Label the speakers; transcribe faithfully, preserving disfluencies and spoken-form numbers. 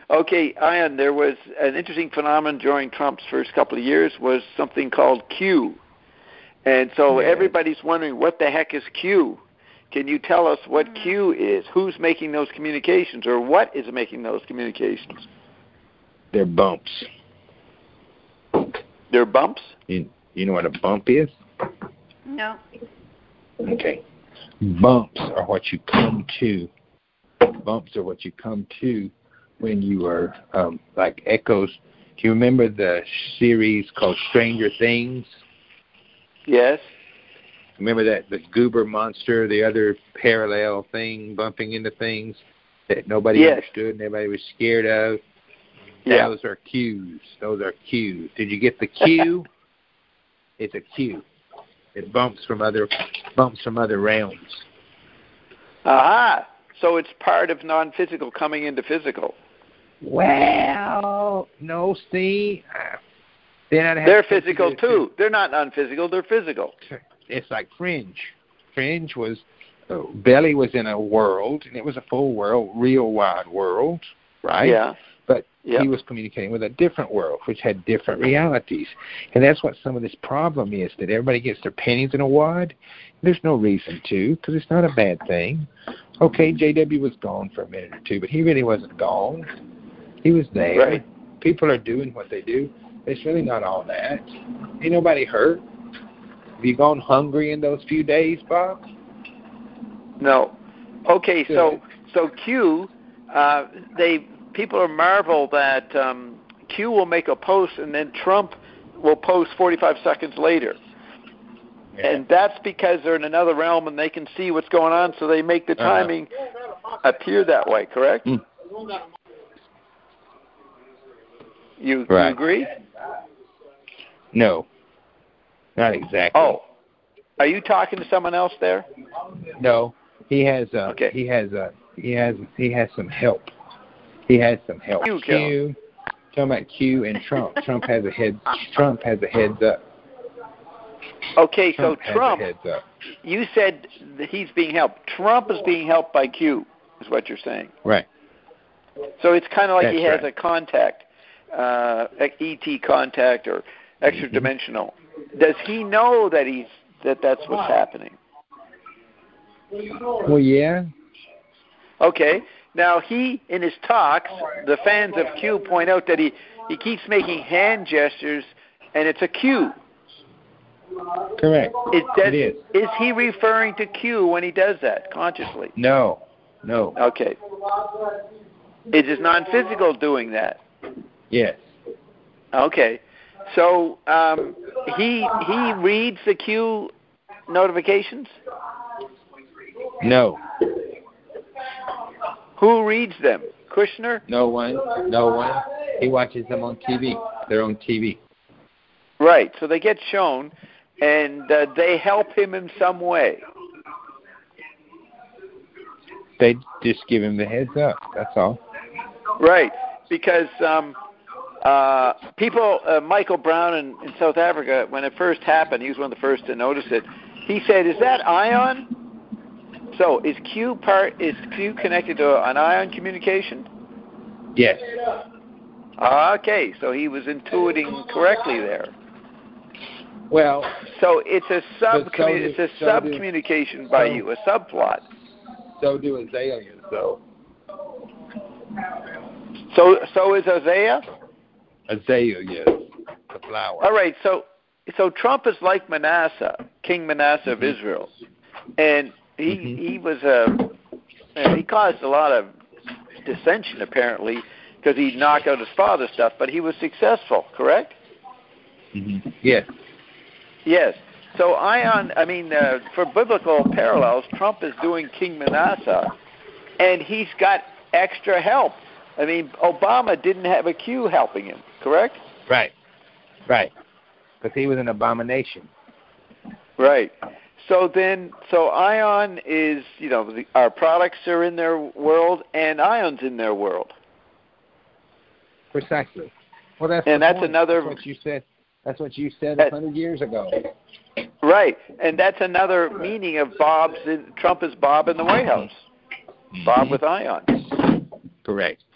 Speaker 1: Okay, Ian, there was an interesting phenomenon during Trump's first couple of years was something called Q. And so
Speaker 2: yes.
Speaker 1: everybody's wondering, what the heck is Q? Can you tell us what Q is? Who's making those communications, or what is making those communications?
Speaker 2: They're bumps.
Speaker 1: They're bumps?
Speaker 2: You, you know what a bump is?
Speaker 3: No.
Speaker 2: Okay. Bumps are what you come to. Bumps are what you come to when you are um, like echoes. Do you remember the series called Stranger Things?
Speaker 1: Yes.
Speaker 2: Remember that the goober monster, the other parallel thing bumping into things that nobody
Speaker 1: yes.
Speaker 2: understood and everybody was scared of?
Speaker 1: Yeah.
Speaker 2: Those are cues. Those are cues. Did you get the cue? It's a cue. It bumps from other bumps from other realms.
Speaker 1: Aha. So it's part of non-physical coming into physical.
Speaker 2: Well, no, see, uh, then I'd
Speaker 1: they're physical to too. They're not non-physical. They're physical.
Speaker 2: It's like Fringe. Fringe was uh, Belly was in a world, and it was a full world, real wide world, right?
Speaker 1: Yeah.
Speaker 2: But
Speaker 1: yep.
Speaker 2: he was communicating with a different world, which had different realities. And that's what some of this problem is, that everybody gets their pennies in a wad. There's no reason to, because it's not a bad thing. Okay, J W was gone for a minute or two, but he really wasn't gone. He was there.
Speaker 1: Right.
Speaker 2: People are doing what they do. It's really not all that. Ain't nobody hurt. Have you gone hungry in those few days, Bob?
Speaker 1: No. Okay,
Speaker 2: Good.
Speaker 1: so so Q, uh, they people are marvel that um, Q will make a post and then Trump will post forty-five seconds later.
Speaker 2: Yeah.
Speaker 1: And that's because they're in another realm and they can see what's going on, so they make the timing uh-huh. appear that way, correct?
Speaker 2: Mm.
Speaker 1: You,
Speaker 2: right.
Speaker 1: you agree?
Speaker 2: No, not exactly.
Speaker 1: Oh, are you talking to someone else there?
Speaker 2: No, he has. Uh,
Speaker 1: okay.
Speaker 2: He has. Uh, he has. He has some help. He has some help.
Speaker 1: Q.
Speaker 2: Q talking about Q and Trump. Trump has a head. Trump has a heads up.
Speaker 1: Okay,
Speaker 2: Trump
Speaker 1: so Trump.
Speaker 2: Has a heads up. You
Speaker 1: said that he's being helped. Trump is being helped by Q, is what you're saying.
Speaker 2: Right.
Speaker 1: So it's kind of like
Speaker 2: That's
Speaker 1: he has
Speaker 2: right.
Speaker 1: a contact, uh, E T contact or extra dimensional. Mm-hmm. Does he know that he's that that's what's happening?
Speaker 2: Well, yeah.
Speaker 1: Okay. Now he, in his talks, the fans of Q point out that he, he keeps making hand gestures, and it's a Q.
Speaker 2: Correct.
Speaker 1: It, does,
Speaker 2: it is.
Speaker 1: Is he referring to Q when he does that consciously?
Speaker 2: No. No.
Speaker 1: Okay. It is non-physical doing that.
Speaker 2: Yes.
Speaker 1: Okay. So um, he he reads the Q notifications?
Speaker 2: No.
Speaker 1: Who reads them? Kushner?
Speaker 2: No one. No one. He watches them on T V. They're on T V.
Speaker 1: Right. So they get shown, and uh, they help him in some way.
Speaker 2: They just give him the heads up. That's all.
Speaker 1: Right. Because um, uh, people, uh, Michael Brown in, in South Africa, when it first happened, he was one of the first to notice it. He said, "Is that ion?" So is Q part? Is Q connected to an ion communication?
Speaker 2: Yes.
Speaker 1: Okay, so he was intuiting correctly there.
Speaker 2: Well,
Speaker 1: so it's a sub.
Speaker 2: So
Speaker 1: it's a
Speaker 2: so
Speaker 1: sub
Speaker 2: do,
Speaker 1: communication by
Speaker 2: so,
Speaker 1: you, a subplot.
Speaker 2: So do azaleas, though.
Speaker 1: So so is Isaiah?
Speaker 2: Azaleas, the flower.
Speaker 1: All right, so so Trump is like Manasseh, King Manasseh
Speaker 2: mm-hmm.
Speaker 1: of Israel, and he
Speaker 2: mm-hmm.
Speaker 1: he was a he caused a lot of dissension apparently because he knocked out his father's stuff, but he was successful, correct?
Speaker 2: Mm-hmm. Yes.
Speaker 1: Yes. So Ion, I mean, uh, for biblical parallels, Trump is doing King Manasseh, and he's got extra help. I mean, Obama didn't have a Q helping him, correct?
Speaker 2: Right. Right. Because he was an abomination.
Speaker 1: Right. So then, so Ion is, you know, the, our products are in their world, and Ion's in their world.
Speaker 2: Precisely. Well, that's
Speaker 1: and
Speaker 2: the
Speaker 1: that's
Speaker 2: point.
Speaker 1: another.
Speaker 2: That's what you said. That's what you said a hundred years ago.
Speaker 1: Right, and that's another meaning of Bob's. In, Trump is Bob in the White House. Mm-hmm. Bob with Ion.
Speaker 2: Correct.